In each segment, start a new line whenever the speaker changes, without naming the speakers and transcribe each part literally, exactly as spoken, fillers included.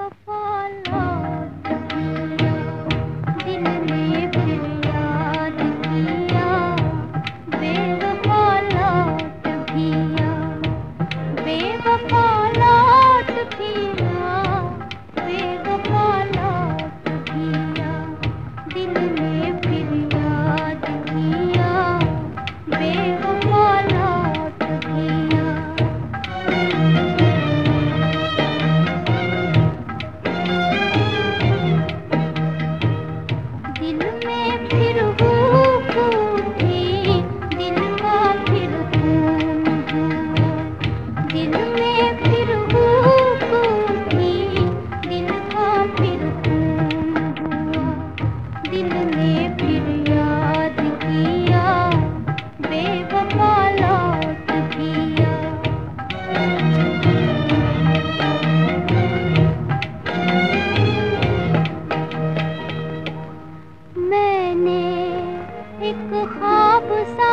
बेवफा लौट किया, दिल ने फिर याद किया, बेवफा लौट किया, बेवफा लौट किया, बेवफा लौट किया, दिल ने फिर याद किया, बेवफा लौट किया। दिल में फिर भूख उठी, दिल का फिर खून हुआ, दिल में फिर भूख उठी, दिल का फिर खून हुआ, दिल ने फिर याद किया, बेवफा लौट किया। मैंने एक ख्वाब सा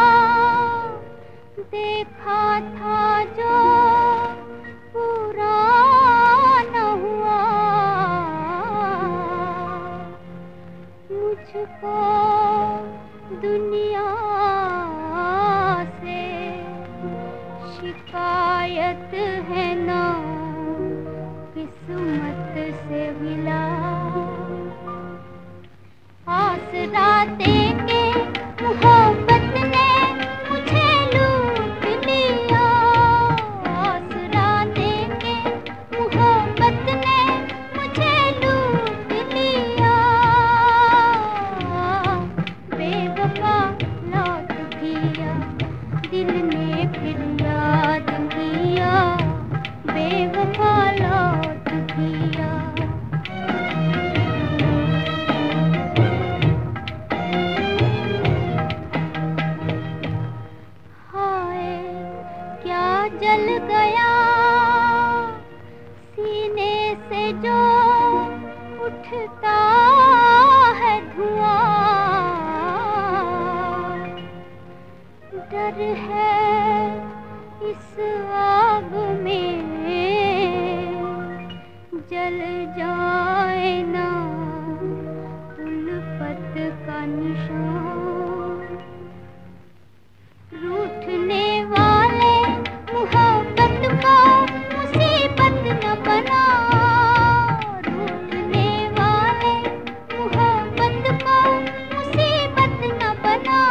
देखा था जो पूरा न हुआ, मुझको दुनिया से शिकायत है ना, किस्मत से मिला। आसरा देके मोहब्बत ने मुझे लूट लिया, आसरा देके मोहब्बत ने मुझे लूट लिया, बेवफा लौट किया, दिल ने फिर याद किया, बेवफा लौट किया। जल गया सीने से जो उठता है धुआं, डर है इस आग में जल जाए ना उल्फत का निशान। रूठने वाले मोहब्बत को मुसीबत न बना, रूठने वाले मोहब्बत को मुसीबत न बना,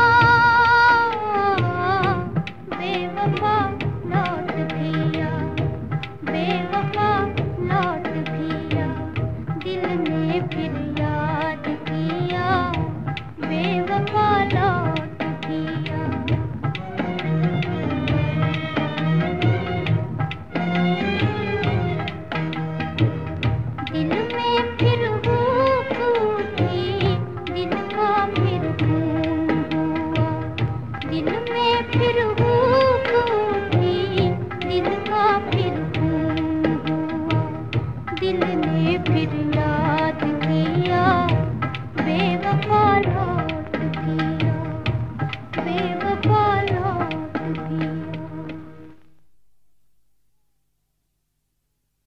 बेवफा लौट किया, बेवफा लौट किया, दिल ने फिर याद किया, बेवफा लौट किया। दिल में फिर भूख उठी, दिल का फिर खून हुआ, दिल में फिर भूख उठी, दिल का फिर खून हुआ, दिल ने फिर याद